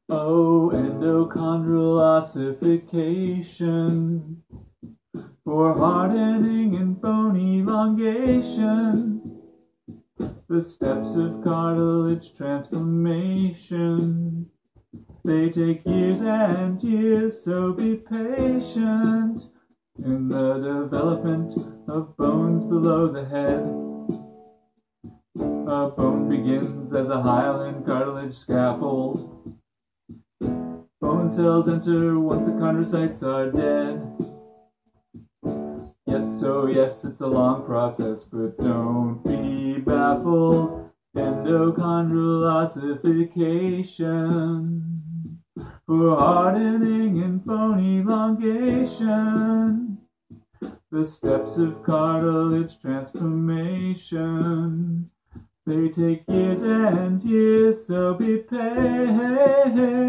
Oh, endochondral ossification for hardening and bone elongation. The steps of cartilage transformation, they take years and years, so be patient in the development of bones below the head. A bone begins as a hyaline cartilage scaffold. Bone cells enter once the chondrocytes are dead. Yes, it's a long process, but don't be baffled. Endochondral ossification for hardening and bone elongation. The steps of cartilage transformation, they take years and years, so be patient.